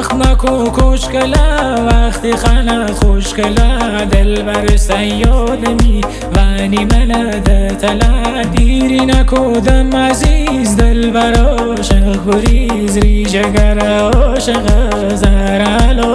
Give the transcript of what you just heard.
وقت نکو کشکلا وقتی خلق خوشکلا دل بر سیادمی وانی ملده تلا دیری نکودم عزیز دل بر عاشق گریز ریشه گر عاشق زرالو